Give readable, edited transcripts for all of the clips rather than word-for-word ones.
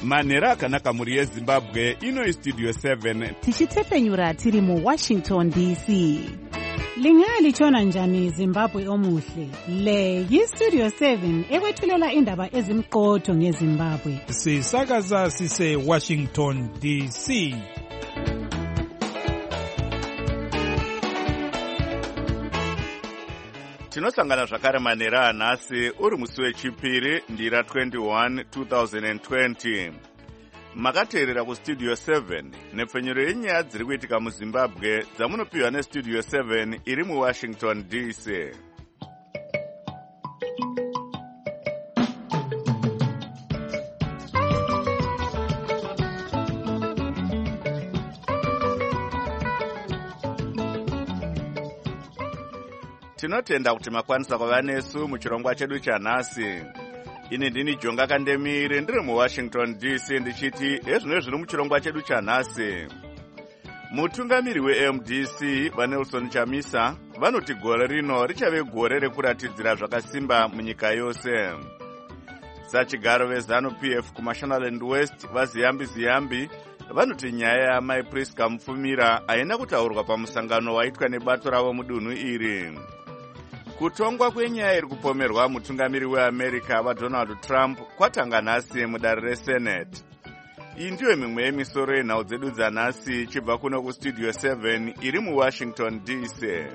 manhero akanaka mhuri yezimbabwe. Ino istudio 7 tichitefenyura tiri muWashington DC. Lingalitshona njani Zimbabwe omuhle? Le yistudio 7 ekwethulela indaba ezimqotho ngeZimbabwe. Sisakaza sise Washington DC. tinosangana zvakare manhero anhasi uri musi wechipiri ndira 21 2020. Makateerera kustudio 7 nepfenyuro yenyaya dziri kuitika muZimbabwe dzamunopiwa nestudio 7 iri muWashington DC. Tinotenda kuti makwanisa kuva nesu muchirongwa chedu chanhasi. Ini ndini Jonga Kandemire ndiri muWashington DC ndichiti ezvino zviri muchirongwa chedu chanhasi. Mutungamiri weMDC vaNelson Chamisa vanoti gore rino richave gore rekuratidzira zvakasimba munyika yose. Sachigaro veZANU-PF kuMashonaland West vaZiyambi vanoti nyaya yaMai Priska Mufumira haina kutaurwa pamusangano waitwa nebato ravo mudunhu iri. Kutongwa kwenyaya iri kupomerwa mutungamiri weAmerica vaDonald Trump kwatanga nhasi mudare reSenate. Iyi ndiyo mimwe yemisoro yenhau dzedu dzanhasi chibva kuno kustudio 7 iri muWashington DC.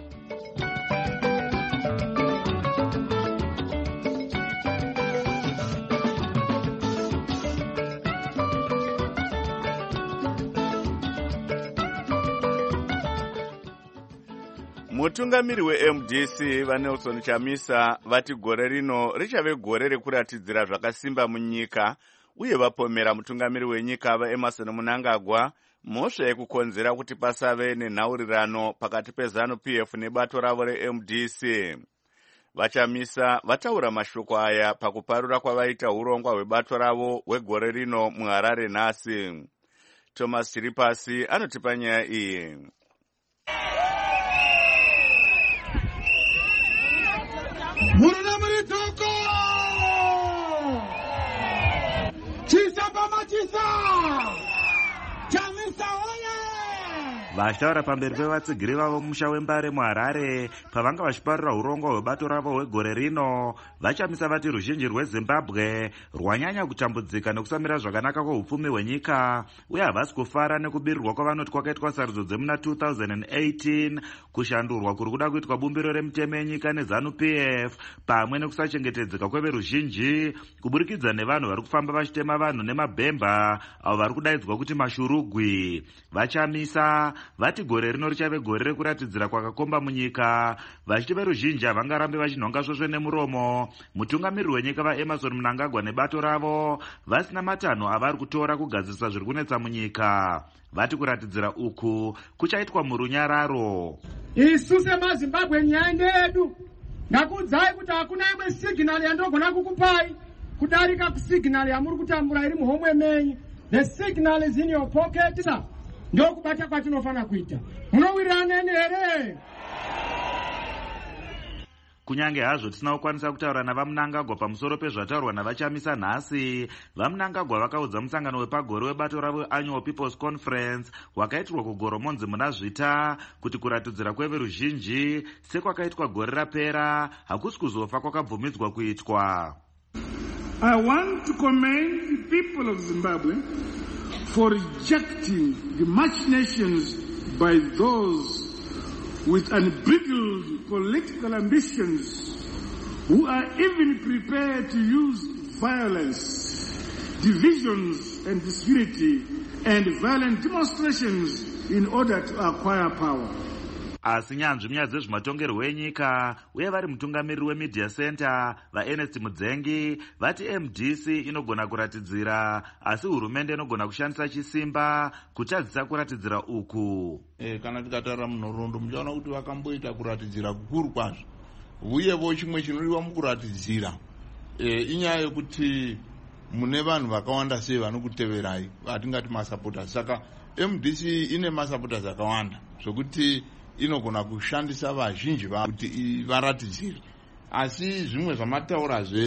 Mutungamiri weMDC vaNelson Chamisa vati gore rino richave gore rekuratidzira zvakasimba munyika uye vapomera mutungamiri wenyika vaEmerson Mnangagwa mhosva yekukonzera kuti pasave nenhaurirano pakati peZANU-PF nebato ravo reMDC. VaChamisa vataura mashoko aya pakuparura kwavaita urongwa hwebato ravo hwegore rino muHarare nhasi. Thomas Chiripasi anotipa nyaya iyi. Muruna muritoko! Chisa pama chisa! Chamisa oye! Vashtaura pamberi pevatsigiri vavo mumusha weMbare muHarare pavanga vachiparura urongwa hwebato ravo hwegore rino. VaChamisa vati ruzhinji rweZimbabwe rwanyanya kutambudzika nekusamira zvakanaka kweupfumi hwenyika uye havasi kufara nekubirirwa kwavanoti kwakaitwa sarudzo dzemuna 2018 kushandurwa kuri kuda kuitwa bumbiro remutemo yenyika neZANU-PF pamwe nekusachengetedzeka kweveruzhinji kuburikidza nevanhu vari kufamba vachitema vanhu nemabhemba avo vari kudaidzwa kuti mashurugwi. VaChamisa vati gore rino richave gore rekuratidzira kwakakomba munyika vachiti veruzhinji havangarambe vachinhonga svosve nemuromo mutungamiri wenyika vaEmerson Mnangagwa nebato ravo vasina matanho avari kutora kugadzirisa zviri kunetsa munyika. Vati kuratidzira uku kuchaitwa murunyararo. Isu semaZimbabwe nyaya ndeyedu. Ndakuudzai kuti hakuna imwe signal yandogona kukupai kudarika kusignal yamuri kutambura iri muhomwe menyu. The signal is in your pocket. Ndokubata kwatinofana kuita. Munowirirana here? Kunyange hazvo tisina kukwanisa kutaura navaMnangagwa pamusoro pezvataurwa navaChamisa nhasi, vaMnangagwa vakaudza musangano wepagore webato ravo Annual People's Conference wakaitirwa kuGoromonzi muna Zvita kuti kuratidzira kweveruzhinji sekwakaitwa gore rapera hakusi kuzofa kwakabvumidzwa kuitwa. I want to commend the people of Zimbabwe for rejecting the machinations by those with unbridled political ambitions who are even prepared to use violence, divisions and disunity and violent demonstrations in order to acquire power. Asi nyanzvi munyaya dzezvematongerwo enyika uye vari mutungamiriri weMedia Center vaErnest Mudzengi vati MDC inogona kuratidzira asi hurumende inogona kushandisa chisimba kutadzisa kuratidzira uku. Kana tikataura munhoroondo muchaona kuti vakamboita kuratidzira kukuru kwazvo uyevo chimwe chinodiwa mukuratidzira inyaya yekuti mune vanhu vakawanda sei vanokuteverai vatingati masupporters. Saka MDC ine masupporters akawanda zvokuti inogona kushandisa vazhinji kuti varatidzire. Asi zvimwe zvamataurazve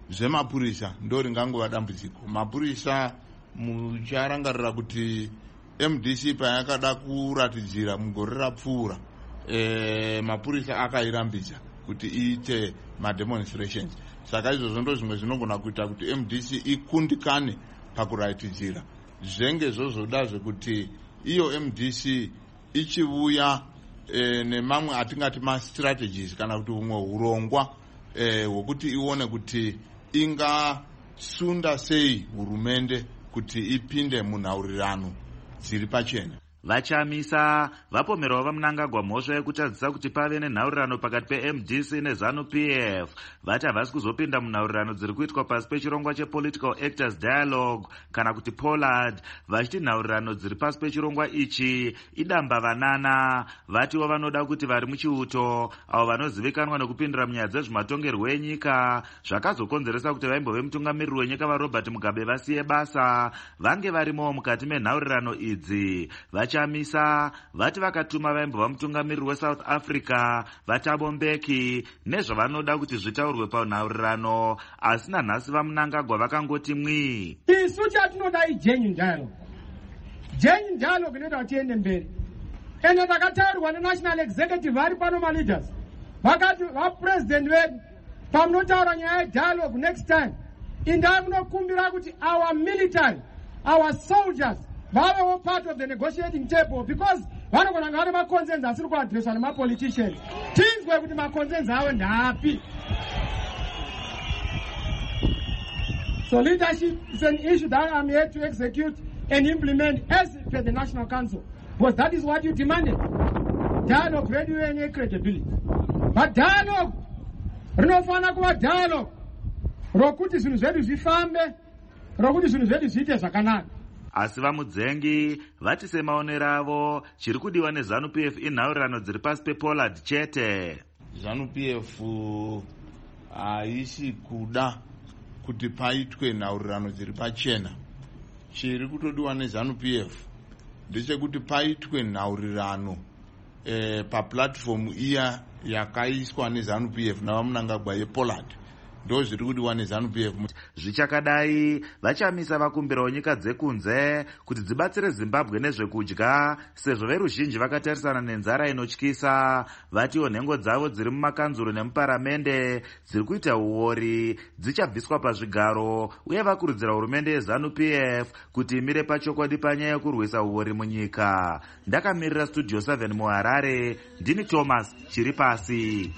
zvemapurisa ndo ringangova dambudziko. Mapurisa mucharangarira kuti MDC payakada kuratidzira mugore rapfuura mapurisa akairambidza kuti iite mademonstrations. Saka izvozvo ndo zvimwe zvinogona kuita kuti MDC ikundikane pakuratidzira. Zvenge zvozoda zvekuti iyo MDC ichivuya nemamwe atingati ma-strategies kana kuti umwe urongwa hwekuti ione kuti ingasunda sei hurumende kuti ipinde munhaurirano dziri pachena. Vachamisa vapomerwa vamunangagwa mhosva yekutadzisa kuti pave nenhaurirano pakati peMDC neZANU-PF. Vati havasi kuzopinda munhaurirano dziri kuitwa pasi pechirongwa chePolitical Actors Dialogue kana kuti POLAD, vachiti nhaurirano dziri pasi pechirongwa ichi idamba vanana. Vatiwo vanoda kuti vari muchiuto avo vanozivikanwa nekupindira munyaya dzezvematongerwo enyika zvakazokonzeresa kuti vaimbove mutungamiriri wenyika vaRobert Mugabe vasiye basa vange varimowo mukati menhaurirano idzi. Vachamisa vati vakatuma vaimbova mutungamiriri weSouth Africa Vatabo Mbeki nezvavanoda kuti zvitaurwe panhaurirano, asi nanhasi vamunangagwa vakangoti mwi. Isu chatinoda igenuine dialogue. Genuine dialogue inoita kuti tiende mberi. Ene takataurirwa neNational Executive vari pano maleaders. Vakati vapresident vedu pamunotaura nyaya yedialogue next time, indai munokumbira kuti our military, our soldiers vavewo part of the negotiating table, because vanogona ngave maconcerns asiri kuadresswa nemapoliticians. Tinzwe kuti maconcerns avo ndapi. So leadership is an issue that I'm here to execute and implement as per the National Council, because that is what you demanded. Dialogue ready and credibility. But dialogue rinofana kuva dialogue rokuti zvinhu zvedu zvifambe, rokuti zvinhu zvedu zviite zvakanaka. Asi vamudzengi vati semaonero avo chiri kudiwa neZANU-PF inhaurirano dziri pasi pePOLAD chete. ZANU-PF haisi kuda kuti paitwe nhaurirano dziri pachena. Chiri kutodiwa neZANU-PF ndechekuti paitwe nhaurirano paplatform iya yakaiswa neZANU-PF navamunangagwa yePOLAD. Ndo zviri kudiwa neZANU-PF. Zvichakadai vachamisa vakumbirawo nyika dzekunze kuti dzibatsire Zimbabwe nezvekudya sezvo veruzhinji vakatarisana nenzara inotyisa. Vatiwo nhengo dzavo dziri mumakanzuro nemuparamende dziri kuita uori dzichabviswa pazvigaro, uye vakurudzira hurumende yeZANU-PF kuti imire pachokwadi panyaya yekurwisa uori munyika. Ndakamirira Studio 7 muHarare, ndini Thomas Chiripasi.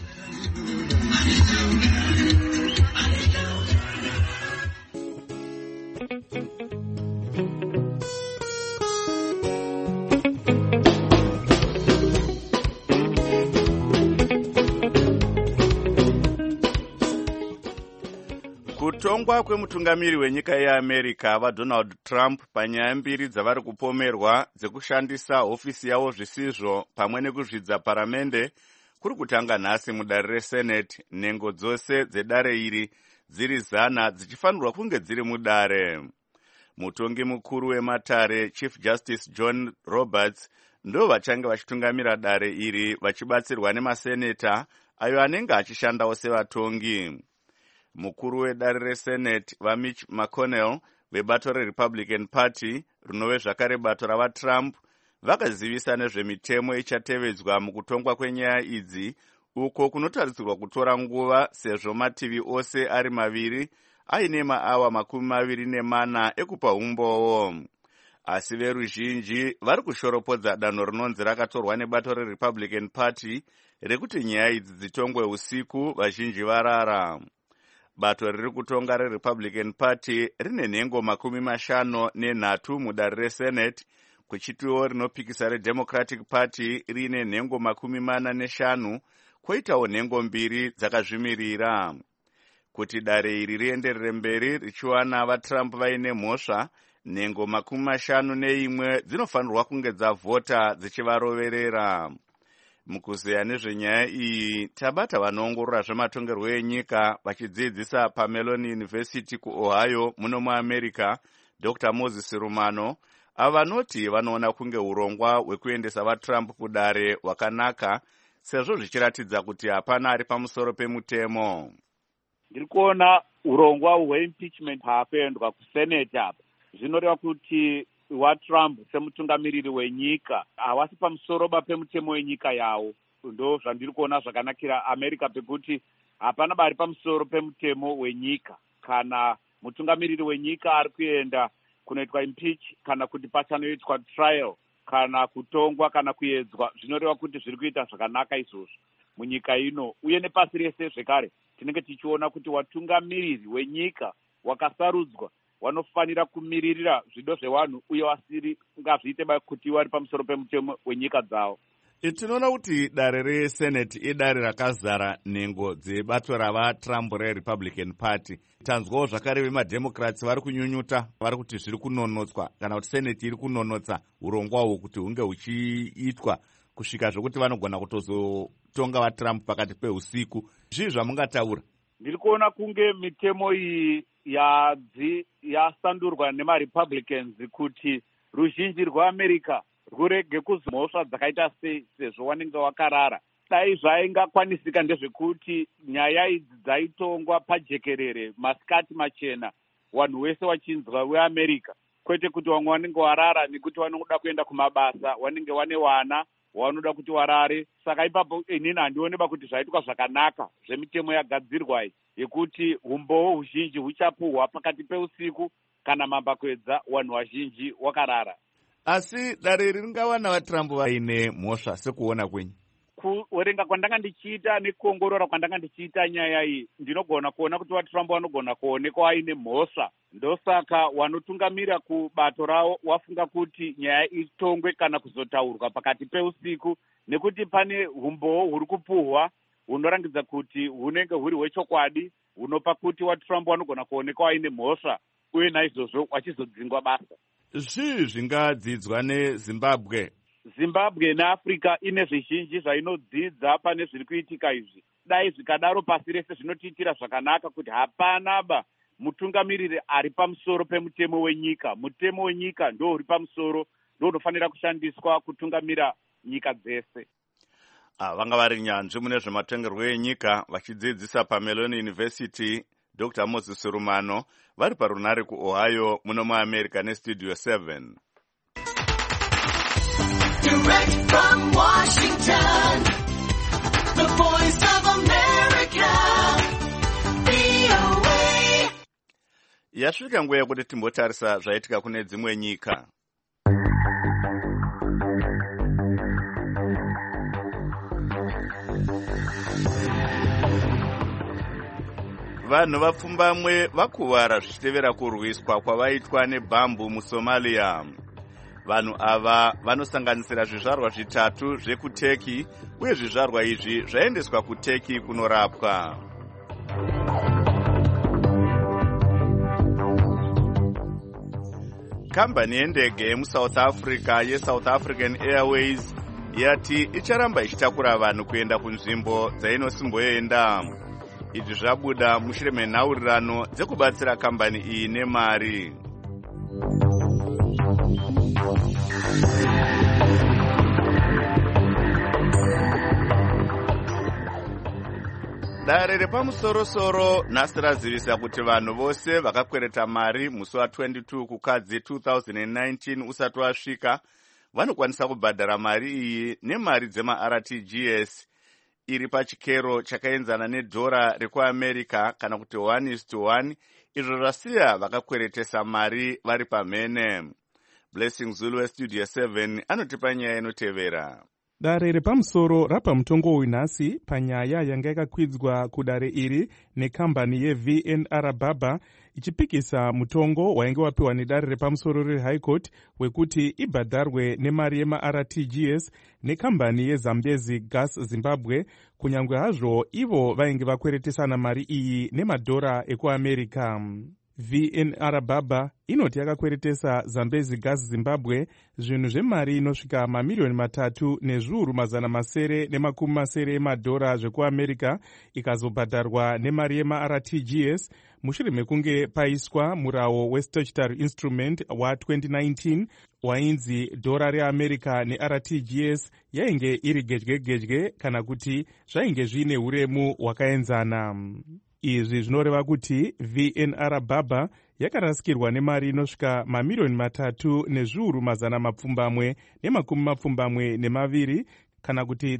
Kutongwa kwemutungamiri wenyika yeAmerica vaDonald Trump panyaya mbiri dzavari kupomerwa dzekushandisa hofisi yavo zvisizvo pamwe nekuzvidza paramende kuri kutanga nhasi mudare reSenate, nhengo dzose dzedare iri dziri 100 dzichifanirwa kunge dziri mudare. Mutongi mukuru wematare Chief Justice John Roberts ndo vachange vachitungamira dare iri vachibatsirwa nemaseneta ayo anenge achishandawo sevatongi. Mukuru wedare reSenate vaMitch McConnell vebato reRepublican Party rinove zvakare bato ravaTrump vakazivisa nezvemitemo ichatevedzwa mukutongwa kwenyaya idzi, uko kunotarisirwa kutora nguva sezvo mativi ose ari maviri aine maawa 24 ekupa umbowo. Asi veruzhinji vari kushoropodza danho rinonzi rakatorwa nebato reRepublican Party rekuti nyaya idzi dzitongwe usiku vazhinji varara. Bato riri kutonga reRepublican Party rine nhengo 53 mudare reSenate, kuchitiwo rinopikisa reDemocratic Party riine nhengo 45, kwoitawo nhengo 2 dzakazvimirira. Kuti dare iri rienderere mberi richiwana vaTrump vaine mhosva, nhengo 51 dzinofanirwa kunge dzavhota dzichivaroverera. Mukuzeya nezvenyaya iyi tabata vanoongorora zvematongerwo enyika vachidzidzisa paMellon University kuOhio muno muAmerica, Dr. Moses Rumano, avanoti vanoona kunge urongwa hwekuendesa vaTrump kudare hwakanaka sezvo zvichiratidza kuti hapana ari pamusoro pemutemo. Ndiri kuona urongwa hweimpeachment haakuendwa kusenate apa zvinoreva kuti waTrump semutungamiriri wenyika havasi pamusoro pemutemo wenyika yawo. Ndo zvandiri kuona zvakanakira America pekuti hapana bari pamusoro pemutemo wenyika. Kana mutungamiriri wenyika ari kuenda kunoitwa impeach kana kuti pachanoitwa trial kana kutongwa kana kuedzwa zvinoreva kuti zviri kuita zvakanaka izvozvo munyika ino uye nepasi rese zvekare tinenge tichiona kuti watungamiriri wenyika wakasarudzwa wanofanira kumiririra zvido zvevanhu uye wasiri ngazviite kuti vari pamusoro pemutemo wenyika dzavo. Tinoona kuti dare resenate idare rakazara nhengo dzebato ravaTrump reRepublican Party. Tanzwawo zvakare vemademocrats vari kunyunyuta vari kuti zviri kunonotswa kana kuti senate iri kunonotsa urongwawo kuti hunge huchiitwa kusvika zvokuti vanogona kutozotonga vaTrump pakati peusiku. Zvii zvamungataura? Ndiri kuona kunge mitemo iyi yasandurwa nemaRepublicans kuti ruzhinji rweAmerica rwurege kuzwa mhosva dzakaita sezvo wanenge wakarara. Dai zvaingakwanisika ndezvekuti nyaya idzi dzaitongwa pajekerere masikati machena wanhu wese wachinzwa weAmerica, kwete kuti wamwe wanenge warara nekuti vanoda kuenda kumabasa, wanenge wane wana wanoda kuti warare. Saka ipapo inini handioneba kuti zvaitwa zvakanaka zvemitemo yagadzirwa iyi yekuti umboo huzhinji huchapuhwa pakati peusiku kana mambakwedza wanhu vazhinji wakarara. Asi dare ringawana vaTrump vaine mhosva sekuona kwenyu? Kuverenga kwandanga ndichiita nekuongorora kwandanga ndichiita nyaya iyi ndinogona kuona kuti vaTrump vanogona kuonekwa aine mhosva. Ndosaka wanotungamira kubato ravo wafunga kuti nyaya itongwe kana kuzotaurwa pakati peusiku nekuti pane umboo huri kupuhwa hunorangidza kuti hunenge huri hwechokwadi hunopa kuti vaTrump vanogona kuonekwa aine mhosva uye naizvozvo wachizodzingwa basa. Zvii zvingadzidzwa neZimbabwe? Zimbabwe neAfrica ine zvizhinji zvainodzidza pane zviri kuitika izvi. Dai zvikadaro pasi rese zvinotiitira zvakanaka kuti hapanaba mutungamiriri ari pamusoro pemutemo wenyika. Mutemo wenyika ndo uri pamusoro, ndo unofanira kushandiswa kutungamira nyika dzese. Vanga vari nyanzvi mune zvematongerwo enyika vachidzidzisa paMeloni University Dr. Moses Rumano vari parunare kuOhio muno muAmerica neStudio 7. Direct from Washington, the Voice of America, VOA. Yasvika nguva yekuti timbotarisa zvaitika kune dzimwe nyika. Vanhu vapfumbamwe vakuvara zvichitevera kurwiswa kwavaitwa nebhambu muSomalia. Vanhu ava vanosanganisira zvizvarwa zvitatu zvekuTurkey uye zvizvarwa izvi zvaendeswa kuTurkey kunorapwa. Kambani yendege yemuSouth Africa yeSouth African Airways yati icharamba ichitakura vanhu kuenda kunzvimbo dzainosimboenda. Izvi zvabuda mushure menhaurirano dzekubatsira kambani iyi nemari. Dare repamusoro-soro nhasi razivisa kuti vanhu vose vakakwereta mari musi wa22 kukadzi 2019 usati wasvika vanokwanisa kubhadhara mari iyi nemari dzemaRTGS iri pachikero chakaenzana nedhora rekuAmerica kana kuti 1:1, izvo zvasiya vakakweretesa mari vari pamhene. Blessing Zulu weStudio 7 anotipa nyaya inotevera. Dare repamusoro rapa mutongo winhasi panyaya yanga yakakwidzwa kudare iri nekambani yeVNR Baba ichipikisa mutongo wainge wapiwa nedare repamusoro reHigh Court wekuti ibhadharwe nemari yemaRTGS nekambani yeZambezi Gas Zimbabwe, kunyange hazvo ivo vainge vakweretesana mari iyi nemadhora ekuAmerica. VNR Baba inoti yakakweretesa Zambezi Gas Zimbabwe zvinhu zvemari inosvika mamiliyoni 3 nezviuru 900 emadhora zvekuAmerica ikazobhadharwa nemari yemaRTGS mushure mekunge paiswa murawo weStatutory Instrument wa2019 wainzi dhora reAmerica neRTGS yainge iri gedye kana kuti zvainge zvine uremu hwakaenzana. Izvi zvinoreva kuti VNR Baba yakarasikirwa nemari inosvika mamiliyoni 3,920,200 kana kuti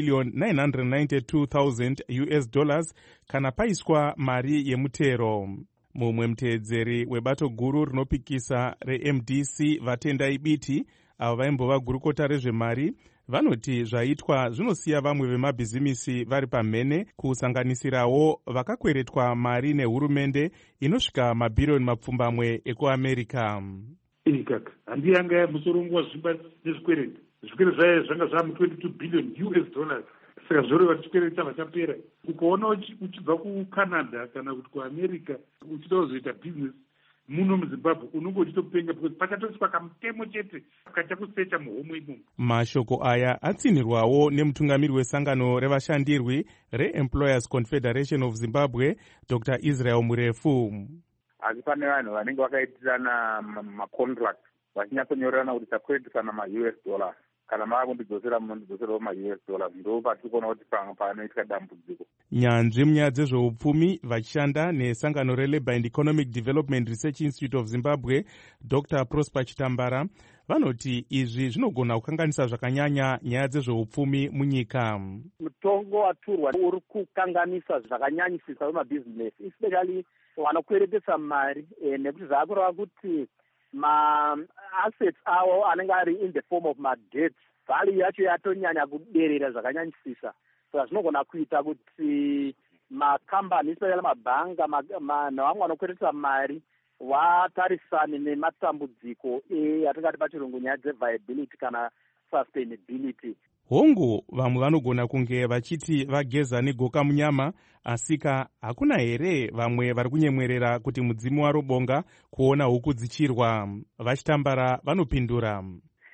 $3,992,000 kana paiswa mari yemutero. Mumwe muteedzeri webato guru rinopikisa reMDC Vatendai Biti, avo vaimbova gurukota rezvemari, vanoti zvaitwa zvinosiya vamwe vemabhizimisi vari pamhene, kusanganisirawo vakakweretwa mari nehurumende inosvika mabhiriyoni 200 ekuAmerica. Kaka handi yanga musorongwa zvimba nezvikwereti. Zvikwereti zvayo zvanga zvava $22 billion. Saka zvoreva chikwereti chavachapera. Ukaona uchibva kuCanada kana kuti kuAmerica uchida kuzoita business muno muZimbabwe unenge uchitokupenga because pakatoiswa kamutemo chete kachakusecha muhomwe imomo. Mashoko aya atsinirwawo nemutungamiri wesangano revashandirwi reEmployers Confederation of Zimbabwe, Dr. Israel Murefu. Asi pane vanhu vanenge vakaitirana macontract vachinyatsonyorerana kuti takweretisana ma-US dollars. Kana makundidzosera munondidzoserawo ma-US dollars. Ndo patiri kuona kuti panoitika dambudziko. Nyanzvi munyaya dzezveupfumi vachishanda nesangano reLabour and Economic Development Research Institute of Zimbabwe, Dr. Prosper Chitambara, vanoti izvi zvinogona kukanganisa zvakanyanya nyaya dzezveupfumi munyika. Mutongo waturwa uri kukanganisa zvakanyanyisisa vemabhizinesi, especially vanokweretesa mari, nekuti zvakureva kuti ma-assets avo anenge ari in the form of ma-debts, value yacho yatonyanya kuderera zvakanyanyisisa. Saka zvinogona kuita kuti makambani, especially mabhanga, navamwe vanokweretesa mari vatarisane nematambudziko yatingati pachirungu nyaya dzeviability kana sustainability. Hongu vamwe vanogona kunge vachiti vageza negoka munyama, asika hakuna here vamwe vari kunyemwerera kuti mudzimu warobonga kuona huku dzichirwa. Vachitambara vanopindura.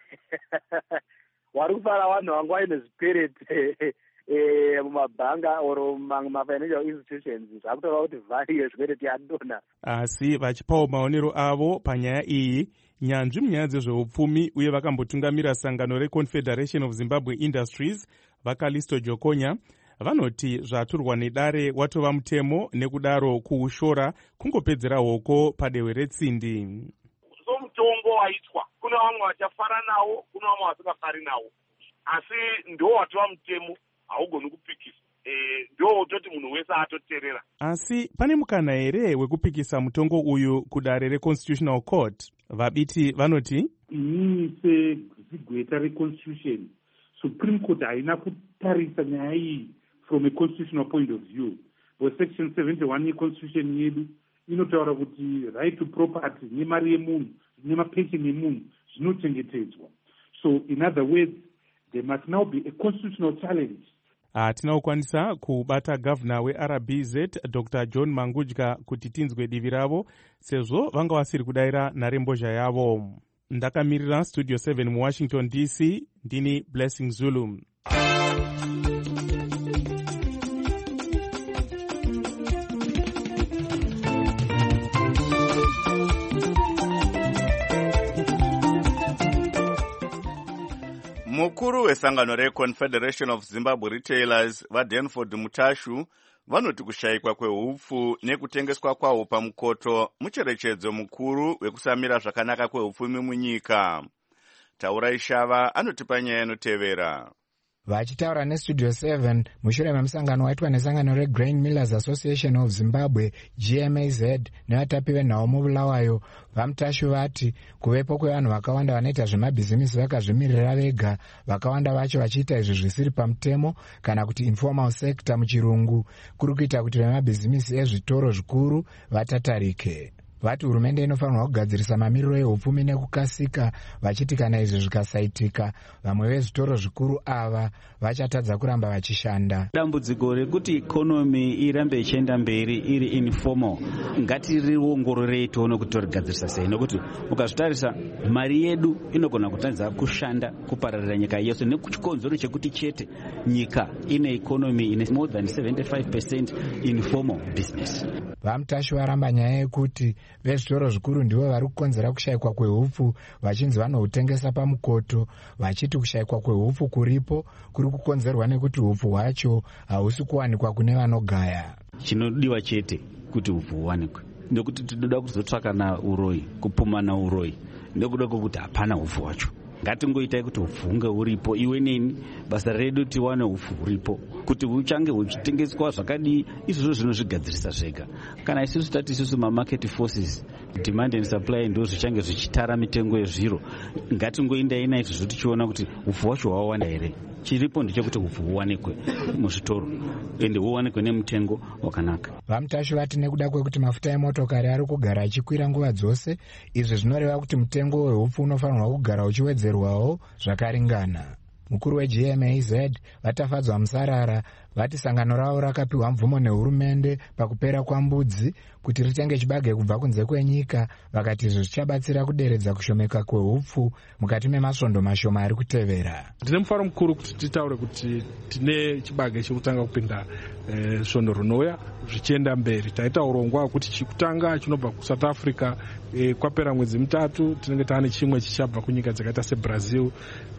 Wari kufara vanhu vangu vaine zvikwereti mumabhanga or mafinancial institutions zvakutoreva kuti value yezvikwereti yadonha. Asi vachipawo maonero avo panyaya iyi, nyanzvi munyaya dzezveupfumi uye vakambotungamira sangano reConfederation of Zimbabwe Industries, Vakalisto Jokonya, vanoti zvaturwa nedare watova mutemo, nekudaro kuushora kungopedzera hoko padehwe retsindi. So mutongo waitwa, kuna vamwe vachafara nawo, kuna vamwe vasingafari nawo, asi ndo watova mutemo haugoni kupikisa. Ndo toti munhu wese atoterera. Asi pane mukana here wekupikisa mutongo uyu kudare reConstitutional Court? Vabiti vanoti inini segweta reconstitution, Supreme Court haina kutarisa nyaya iyi from a constitutional point of view. For section 71 yeconstitution yedu inotaura kuti right to property nemari yemunhu nemapension yemunhu zvinochengetedzwa. So in other words, there must now be a constitutional challenge. Hatina kukwanisa kubata gavana weRBZ Dr. John Mangudya kuti tinzwe divi ravo, sezvo vanga vasiri kudaira nharembozha yavo. Ndakamirira Studio 7 muWashington DC, ndini Blessing Zulu. Mukuru wesangano reConfederation of Zimbabwe Retailers vaDanford Mutashu vanoti kushayikwa kwehupfu nekutengeswa kwawo pamukoto mucherechedzo mukuru wekusamira zvakanaka kwehupfumi munyika. Taurai Shava anotipa nyaya inotevera. Vachitaura neStudio 7 mushure memusangano waitwa nesangano reGrain Millers Association of Zimbabwe GMAZ nevatapi venhau mubulawayo, vaMutashu vati kuvepo kwevanhu vakawanda vanoita zvemabhizimisi vakazvimirira vega, vakawanda vacho vachiita izvi zvisiri pamutemo kana kuti informal sector muchirungu, kuri kuita kuti vemabhizimisi ezvitoro zvikuru vatatarike. Vati hurumende inofanirwa kugadzirisa mamiriro ehupfumi nekukasika, vachiti kana izvi zvikasaitika vamwe vezvitoro zvikuru ava vachatadza kuramba vachishanda. Dambudziko rekuti ikonomi irambe ichienda mberi iri informal ngatiriongororei tione kuti torigadzirisa sei, nokuti ukazvitarisa mari yedu inogona kutadza kushanda kupararira nyika yese nekuchikonzero chekuti chete nyika ine ikonomi ine more than 75% informal business. VaMutashu varamba nyaya yekuti vezvitoro zvikuru ndivo vari kukonzera kushayikwa kwehupfu, vachinzi vanohutengesa pamukoto, vachiti kushayikwa kwehupfu kuripo kuri kukonzerwa nekuti hupfu hwacho hahusi kuwanikwa kune vanogaya. chinodiwa chete kuti upfu huwanikwe nekuti tinoda kuzotsvaka nauroyi, kupuma nauroyi, nekuda kwokuti hapana upfu hwacho. Ngatingoitai kuti upfu hunge huripo, iwe neni basa redu tiwane upfu huripo, kuti huchange huchitengeswa zvakadii, izvozvo zvinozvigadzirisa zvega. Kana isusu tati isusu mamarket forces, demand and supply ndo zvichange zvichitara mitengo yezviro, ngatingoindai naizvozvo tichiona kuti upfu hwacho hwawanda here. Chiripo ndechekuti upfu huwanikwe muzvitoro ende huwanikwe nemutengo wakanaka. Vamutashi vati nekuda kwekuti mafuta emotokari ari kugara achikwira nguva dzose, izvi zvinoreva kuti mutengo wehupfu unofanirwa kugara uchiwedzerwawo zvakaringana. Mukuru weGMAZ vatafadzwa musarara vati sangano ravo rakapiwa mvumo nehurumende pakupera kwambudzi kuti ritenge chibage kubva kunze kwenyika, vakati izvi zvichabatsira kuderedza kushomeka kwehupfu mukati memasvondo mashoma ari kutevera. Ndine mufaro mukuru kuti titaure kuti tine chibage chekutanga kupinda svondo rinouya zvichienda mberi. Taita urongwa hwekuti chekutanga chinobva kuSouth Africa kwapera mwedzi mitatu tinenge taane chimwe chichabva kunyika dzakaita seBrazil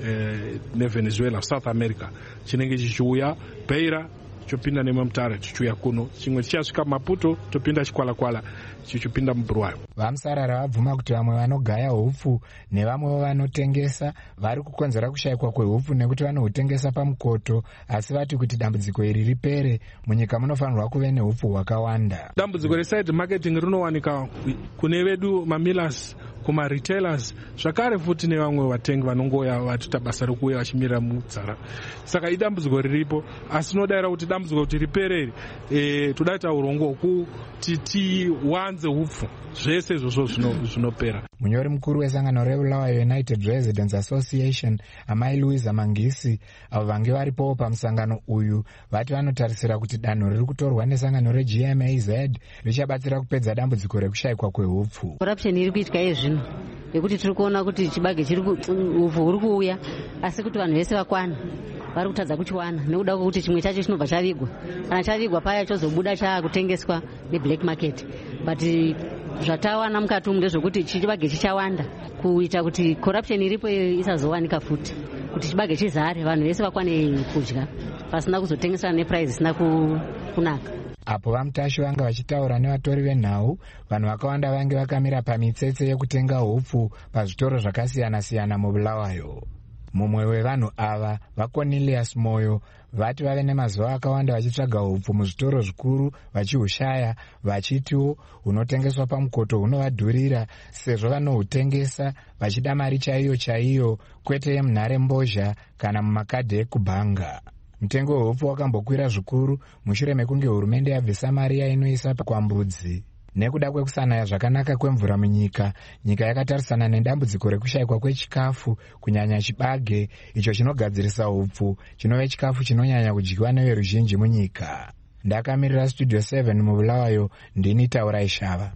neVenezuela, South America, chinenge chichiuya Beira chopinda nemamutare chichiuya kuno, chimwe chichasvika Maputo topinda chikwalakwala chichipinda muBulawayo. Vamusarara vabvuma kuti vamwe vanogaya hupfu nevamwewo vanotengesa vari kukonzera kushayikwa kwehupfu nekuti vanohutengesa pamukoto, asi vati kuti dambudziko iri ripere munyika munofanirwa kuve nehupfu hwakawanda. Dambudziko reside marketing rinowanika kune vedu mamillers, kumaretailers, zvakare futi nevamwe vatengi vanongoya vachita basa rekuuya vachimirira mudzara. Saka idambudziko riripo, asi tinodayira kuti dambudziko kuti riperere todaita urongwa hwekuti tiwanze hupfu zvese izvozvo zvinopera. Munyori mukuru wesangano reBulawayo United Residents Association, Amai Louisa Mangisi, avo vange varipowo pamusangano uyu vati vanotarisira kuti danho riri kutorwa nesangano reGMAZ richabatsira kupedza dambudziko rekushayikwa kwehupfu. Corruption iri kuitika izvino yekuti tiri kuona kuti chibage hupfu huri kuuya asi kuti vanhu vese vakwana vari kutadza kuchiwana nekuda kwokuti chimwe chacho chinobva chavigwa, kana chavigwa paya chozobuda chaakutengeswa neblack market. But zvatawana mukati umu ndezvokuti chibage chichawanda kuita kuti corruption iripo isazowanika futi, kuti chibage chizare vanhu vese vakwane kudya pasina kuzotengeswa neprice isina kunaka. Apo vamutashi vanga vachitaura nevatori venhau, vanhu vakawanda vange vakamira pamitsetse yekutenga hupfu pazvitoro zvakasiyana-siyana muBulawayo. Mumwe wevanhu ava, vaCornelius Moyo, vati vave nemazuva akawanda vachitsvaga hupfu muzvitoro zvikuru vachihushaya, vachitiwo hunotengeswa pamukoto hunovadhurira sezvo vanohutengesa vachida mari chaiyo kwete yemunhare mbozha kana mumakadhi ekubhanga. Mutengo wehupfu wakambokwira zvikuru mushure mekunge hurumende yabvisa mari yainoisa kwambudzi. Nekuda kwekusanaya zvakanaka kwemvura munyika, nyika yakatarisana nedambudziko rekushayikwa kwechikafu, kunyanya chibage, icho chinogadzirisa hupfu, chinove chikafu chinonyanya kudyiwa neveruzhinji munyika. Ndakamirira Studio 7 muBulawayo, ndini Taurai Shava.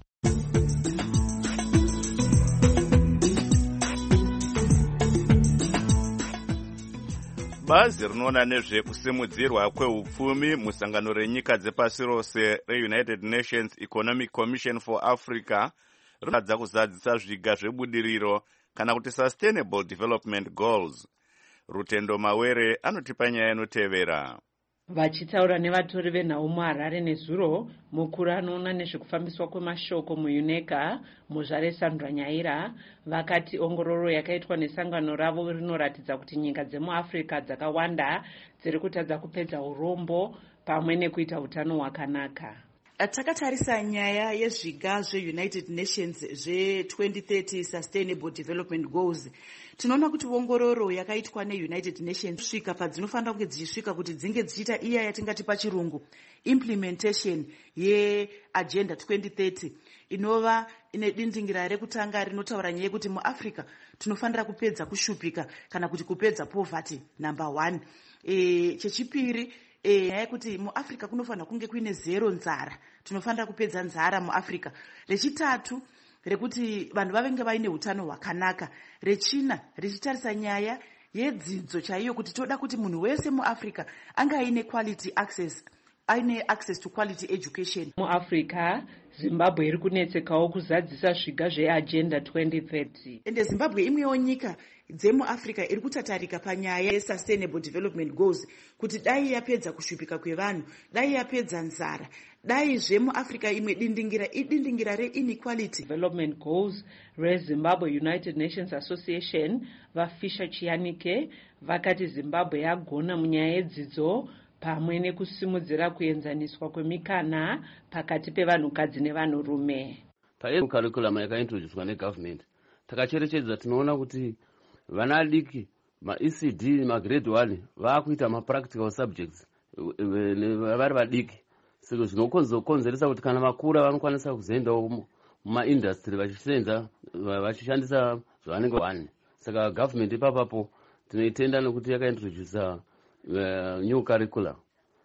Bazi rinoona nezvekusimudzirwa kwehupfumi musangano renyika dzepasi rose reUnited Nations Economic Commission for Africa rinadza kuzadzisa zviga zvebudiriro kana kuti Sustainable Development Goals. Rutendo Mawere anotipa nyaya inotevera. Vachitaura nevatori venhau muHarare nezuro, mukuru anoona nezvekufambiswa kwemashoko muUNECA Muzvare Sandra Nyaira vakati ongororo yakaitwa nesangano ravo rinoratidza kuti nyika dzemuAfrica dzakawanda dziri kutadza kupedza urombo pamwe nekuita utano hwakanaka. Takatarisa nyaya yezviga zveUnited Nations zve2030 Sustainable Development Goals. Tinoona kuti ongororo yakaitwa neUnited Nations svika padzinofanira kunge dzichisvika kuti dzinge dzichiita iya yatingati pachirungu implementation yeAgenda 2030 inova ine dindingira rekutanga rinotaura nyaya yekuti muAfrica tinofanira kupedza kushupika kana kuti kupedza poverty number 1. Chechipiri nyaya yekuti muAfrica kunofanira kunge kuine zero nzara, tinofanira kupedza nzara muAfrica. Rechitatu rekuti vanhu vavenge vaine utano hwakanaka. Rechina richitarisa nyaya yedzidzo chaiyo kuti toda kuti munhu wese muAfrica anga aine quality access aine access to quality education. muafrica zimbabwe iri kunetsekawo kuzadzisa zviga zveagenda 2030 ende zimbabwe imwewo nyika dzemuafrica iri kutatarika panyaya yesustainable development goals kuti dai yapedza kushupika kwevanhu, dai yapedza nzara, dai zvemuafrica imwe idindingira reinequality. Development Goals reZimbabwe United Nations Association vafisha chiyanike vakati zimbabwe yagona munyaya yedzidzo pamwe nekusimudzira kuenzaniswa kwemikana pakati pevanhukadzi nevanhurume. Curriculum yakaintroduced negovernment takacherechedza tinoona kuti vana adiki ma-ECD ma-grade 1 vaakuita ma-practical subjects vari vadiki, saka zvinokonzeresa kuti kana vakura vanokwanisa kuzoendawo mumaindustry vachishandisa zvavanenge vane. Saka government ipapapo tinoitenda nekuti yakaintroduce new curriculum.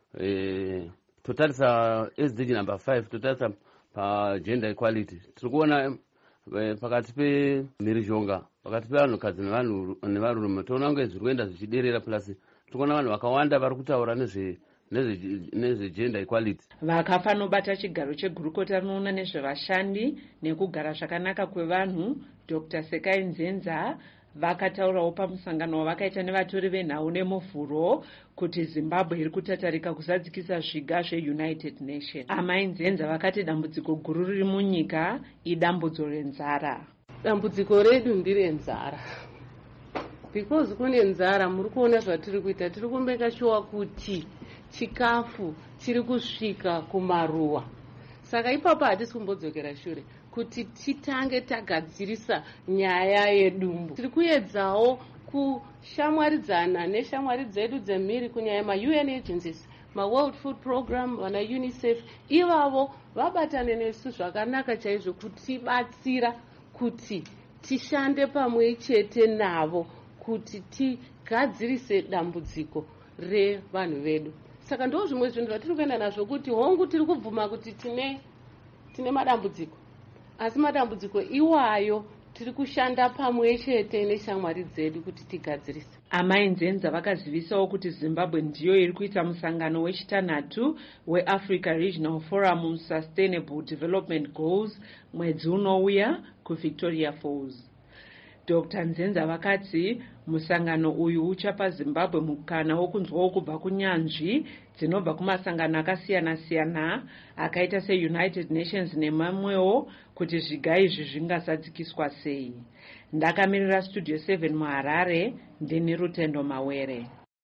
Totarisa SDG number 5 totarisa pagender equality tiri kuona pakati pemhirizhonga pakati pevanhukadzi nevanhurume toona kunge zviri kuenda zvichiderera, plus tiri kuona vanhu vakawanda vari kutaura nezvegender equality. Vakafanobata chigaro chegurukota rinoona nezvevashandi nekugara zvakanaka kwevanhu Dr. Sekai Nzenza vakataurawo pamusangano wavakaita nevatori venhau nemuvhuro kuti zimbabwe iri kutatarika kuzadzikisa zviga zveunited nations. Amai Nzenza vakati dambudziko guru riri munyika idambudzo renzara. Dambudziko redu ndirenzara, because kune nzara. Muri kuona zvatiri kuita, tiri kumbeka shuwa kuti chikafu chiri kusvika kumaruwa. Saka ipapo hatisi kumbodzokera shure kuti titange tagadzirisa nyaya yedumbu. Tiri kuedzawo kushamwaridzana neshamwari dzedu dzemhiri kunyaya ma-UN agencies, ma-World Food Program, vana UNICEF, ivavo vabatane nesu zvakanaka chaizvo kutibatsira kuti tishande pamwe chete navo kuti tigadzirise dambudziko revanhu vedu. Saka ndo zvimwe zvinhu zvatiri kuenda nazvo kuti hongu tiri kubvuma kuti tine madambudziko, asi madambudziko iwayo tiri kushanda pamwe chete neshamwari dzedu kuti tigadzirise. Amai Nzenza vakazivisawo kuti Zimbabwe ndiyo iri kuita musangano wechitanhatu weAfrica Regional Forum Sustainable Development Goals mwedzi unouya kuVictoria Falls. Dr. Nzenza vakati musangano uyu uchapa Zimbabwe mukana wokunzwawo kubva kunyanzvi dzinobva kumasangano akasiyana-siyana akaita seUnited Nations nemamwewo kuti zviga izvi zvingazadzikiswa sei. Ndakamirira Studio 7 muHarare, ndini Rutendo Mawere.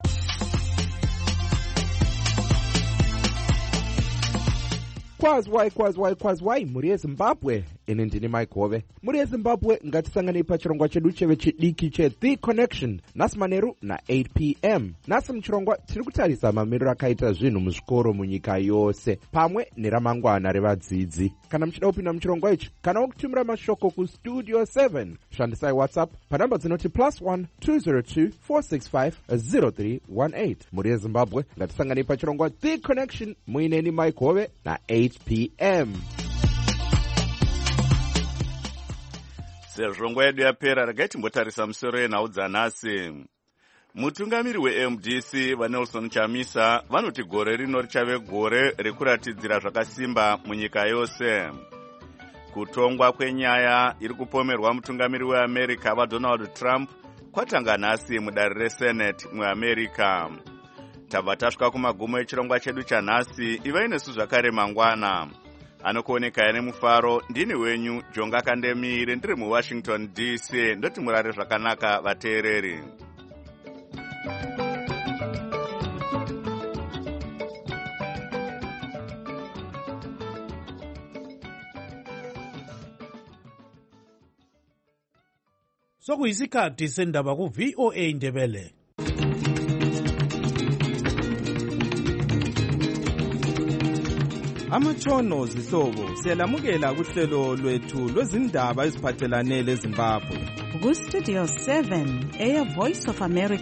Kwazwai mhuri yeZimbabwe, ini ndini Mike Hove. Mhuri yeZimbabwe, ngatisanganei pachirongwa chedu cheve chidiki cheThe Connection nhasi manheru na8 p.m. Nhasi muchirongwa tiri kutarisa mamiriro akaita zvinhu muzvikoro munyika yose pamwe neramangwana revadzidzi. Kana muchida kupinda muchirongwa ichi kana kutumira mashoko kuStudio 7 shandisai WhatsApp panhamba dzinoti +1 202 465 0318. Mhuri yeZimbabwe, ngatisanganei pachirongwa The Connection muineni Mike Hove na8 p.m. Sezvo nguva yedu yapera, regai timbotarisa musoro yenhau dzanhasi. Mutungamiri weMDC vaNelson Chamisa vanoti gore rino richave gore rekuratidzira zvakasimba munyika yose. Kutongwa kwenyaya iri kupomerwa mutungamiri weAmerica vaDonald Trump kwatanga nhasi mudare reSenate muAmerica. Tabva tasvika kumagumo echirongwa chedu chanhasi. Ivai nesu zvakare mangwana. Anokuonekai nemufaro, ndini wenyu Jonga Kandemire, ndiri muWashington DC. Ndoti murare zvakanaka vateereri. Sokuyisikhathi sendaba ku-VOA Ndebele. Amatshono zihlobo siyalamukela kuhlelo lwethu lwezindaba eziphathelane leZimbabwe. Ku Studio 7 Air Voice of America